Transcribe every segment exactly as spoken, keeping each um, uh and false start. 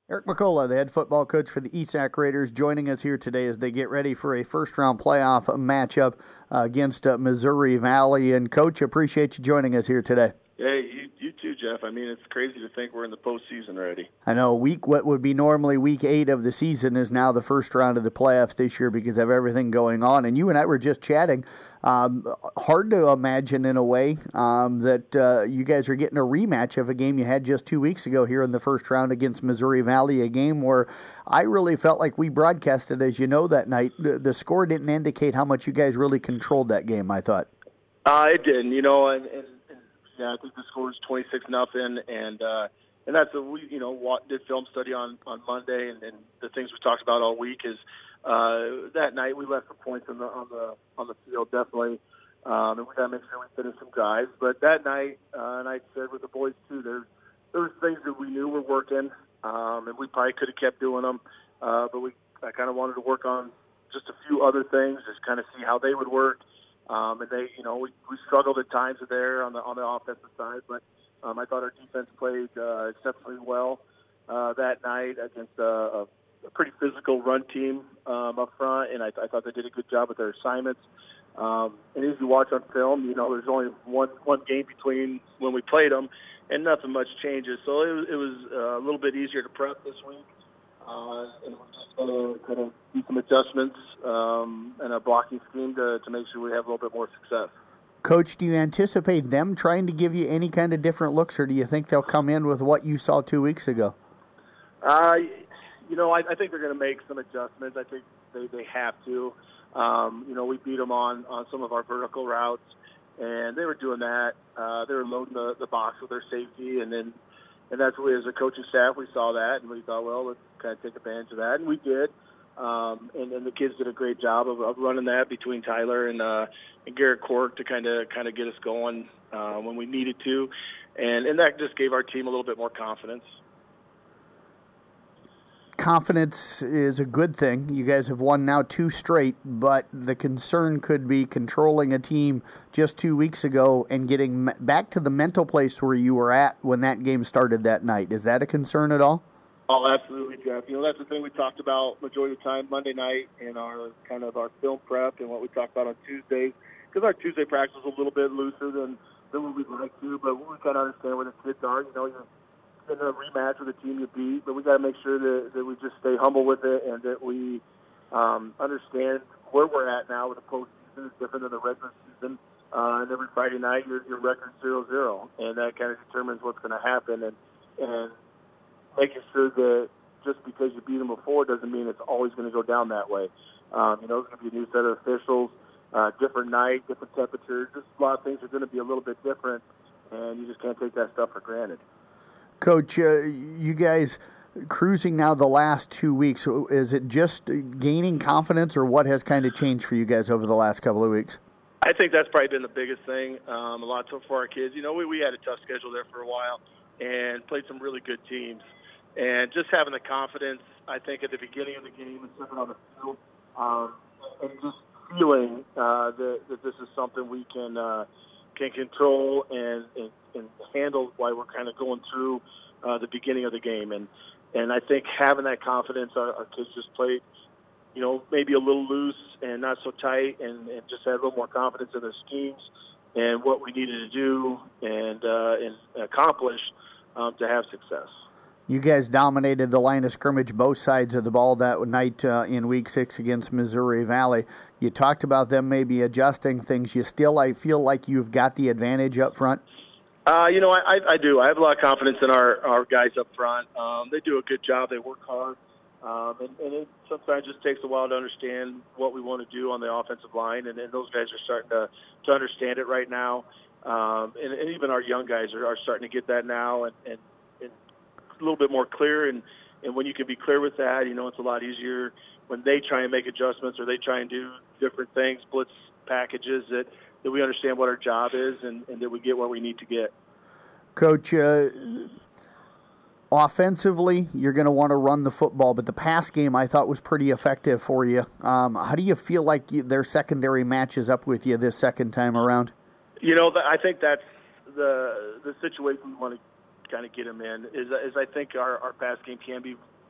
Eric McCullough, the head football coach for the E S A C Raiders, joining us here today as they get ready for a first-round playoff matchup uh, against uh, Missouri Valley. And, Coach, appreciate you joining us here today. Hey, you, you too, Jeff. I mean, it's crazy to think we're in the postseason already. I know week what would be normally week eight of the season is now the first round of the playoffs this year because of everything going on. And you and I were just chatting. Um, hard to imagine in a way um, that uh, you guys are getting a rematch of a game you had just two weeks ago here in the first round against Missouri Valley, a game where I really felt like we broadcasted, as you know, that night. The, the score didn't indicate how much you guys really controlled that game, I thought. Uh, it didn't, you know, and, and yeah, I think the score is twenty-six nothing, and uh, and that's a we you know did film study on, on Monday, and, and the things we talked about all week is uh, that night we left some points on the on the on the field definitely, um, and we got to make sure we finish some drives. But that night, uh, and I said with the boys too, there there was things that we knew were working, um, and we probably could have kept doing them, uh, but we I kind of wanted to work on just a few other things, just kind of see how they would work. Um, and they, you know, we, we struggled at times there on the on the offensive side, but um, I thought our defense played uh, exceptionally well uh, that night against a, a, a pretty physical run team um, up front, and I, I thought they did a good job with their assignments. Um, and as you watch on film, you know, there's only one one game between when we played them, and nothing much changes. So it was, it was uh, a little bit easier to prep this week. Uh, and we're just going to kind of do some adjustments um, and a blocking scheme to, to make sure we have a little bit more success. Coach, do you anticipate them trying to give you any kind of different looks, or do you think they'll come in with what you saw two weeks ago? Uh, you know, I, I think they're going to make some adjustments. I think they, they have to. Um, you know, we beat them on, on some of our vertical routes, and they were doing that. Uh, they were loading the, the box with their safety, and then And that's what, as a coaching staff, we saw that, and we thought, well, let's kind of take advantage of that, and we did. Um, and, and the kids did a great job of, of running that between Tyler and, uh, and Garrett Cork to kind of kind of get us going uh, when we needed to, and and that just gave our team a little bit more confidence. Confidence is a good thing. You guys have won now two straight, but the concern could be controlling a team just two weeks ago and getting back to the mental place where you were at when that game started that night. Is that a concern at all? Oh, absolutely, Jeff. You know, that's the thing we talked about majority of the time Monday night in our kind of our film prep and what we talked about on Tuesdays, because our Tuesday practice was a little bit looser than, than what we'd like to, but we kind of understand where the kids are. You know, you're in a rematch with a team you beat, but we got to make sure that, that we just stay humble with it and that we um, understand where we're at now with the postseason. It's different than the regular season. Uh, and every Friday night, your your record's zero zero, and that kind of determines what's going to happen. And and making sure that just because you beat them before doesn't mean it's always going to go down that way. Um, you know, there's going to be a new set of officials, uh, different night, different temperatures. Just a lot of things are going to be a little bit different, and you just can't take that stuff for granted. Coach, uh, you guys cruising now the last two weeks. Is it just gaining confidence, or what has kind of changed for you guys over the last couple of weeks? I think that's probably been the biggest thing. Um, a lot for our kids. You know, we, we had a tough schedule there for a while and played some really good teams. And just having the confidence, I think, at the beginning of the game and stepping on the field, um, and just feeling uh, that, that this is something we can uh, can control and, and, and handle while we're kind of going through uh, the beginning of the game. And and I think having that confidence, our, our kids just played, you know, maybe a little loose and not so tight, and, and just had a little more confidence in their schemes and what we needed to do and, uh, and accomplish um, to have success. You guys dominated the line of scrimmage, both sides of the ball that night uh, in Week Six against Missouri Valley. You talked about them maybe adjusting things. You still, I feel like you've got the advantage up front. Uh, you know, I, I do. I have a lot of confidence in our, our guys up front. Um, they do a good job. They work hard, um, and, and it sometimes just takes a while to understand what we want to do on the offensive line. And, and those guys are starting to to understand it right now. Um, and, and even our young guys are, are starting to get that now, and, and, and a little bit more clear. And, and when you can be clear with that, you know, it's a lot easier when they try and make adjustments or they try and do different things, blitz packages, that, that we understand what our job is and, and that we get what we need to get. Coach, uh, offensively, you're going to want to run the football, but the pass game I thought was pretty effective for you. Um, how do you feel like you, their secondary matches up with you this second time around? You know, I think that's the the situation we want to kind of get them in, is, is I think our, our pass game can be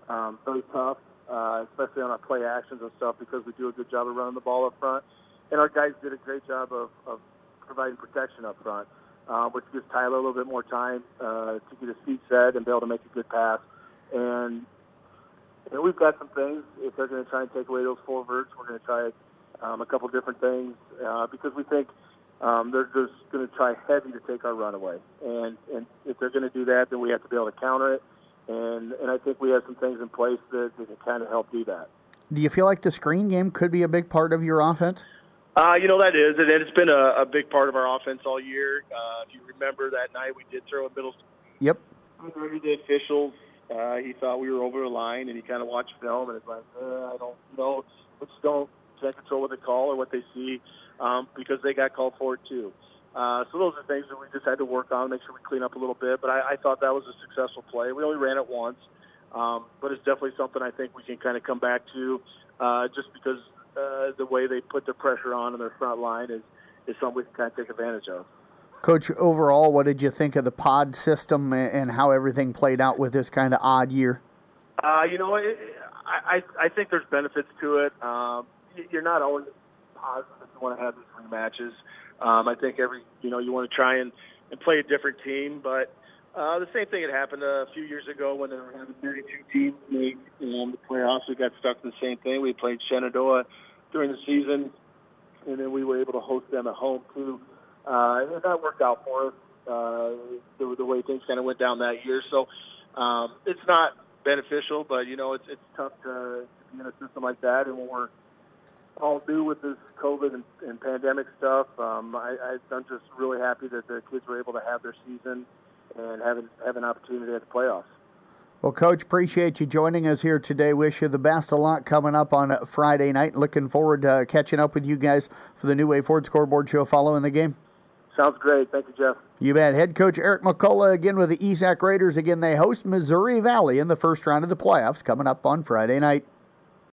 um, very tough, uh, especially on our play actions and stuff, because we do a good job of running the ball up front. And our guys did a great job of, of providing protection up front, uh, which gives Tyler a little bit more time uh, to get his feet set and be able to make a good pass. And, and we've got some things. If they're going to try and take away those four verts, we're going to try um, a couple different things uh, because we think um, they're just going to try heavy to take our run away. And, and if they're going to do that, then we have to be able to counter it. And, and I think we have some things in place that, that can kind of help do that. Do you feel like the screen game could be a big part of your offense? Uh, you know, that is, and it's been a, a big part of our offense all year. Uh, if you remember that night, we did throw a middle. Yep. The officials, uh, he thought we were over the line, and he kind of watched film, and it's like, uh, I don't know. Let's don't can't control what they call or what they see um, because they got called for it too. Uh, so those are things that we just had to work on, make sure we clean up a little bit. But I, I thought that was a successful play. We only ran it once, um, but it's definitely something I think we can kind of come back to uh, just because – Uh, the way they put the pressure on in their front line is, is something we can kind of take advantage of. Coach, overall, what did you think of the pod system and how everything played out with this kind of odd year? Uh, you know, it, I, I think there's benefits to it. Um, you're not always positive if you want to have these rematches. Um, I think every, you know, you want to try and, and play a different team, but uh, the same thing had happened a few years ago when they were having thirty-two teams make um, the playoffs. We got stuck in the same thing. We played Shenandoah during the season, and then we were able to host them at home too. Uh, and that worked out for us, uh, the, the way things kind of went down that year. So um, it's not beneficial, but, you know, it's it's tough to, to be in a system like that. And when we're all new with this COVID and, and pandemic stuff, um, I, I, I'm just really happy that the kids were able to have their season and have an, have an opportunity at the playoffs. Well, Coach, appreciate you joining us here today. Wish you the best of luck coming up on Friday night. Looking forward to catching up with you guys for the New Way Ford Scoreboard Show following the game. Sounds great. Thank you, Jeff. You bet. Head coach Eric McCullough again with the E S A C Raiders. Again, they host Missouri Valley in the first round of the playoffs coming up on Friday night.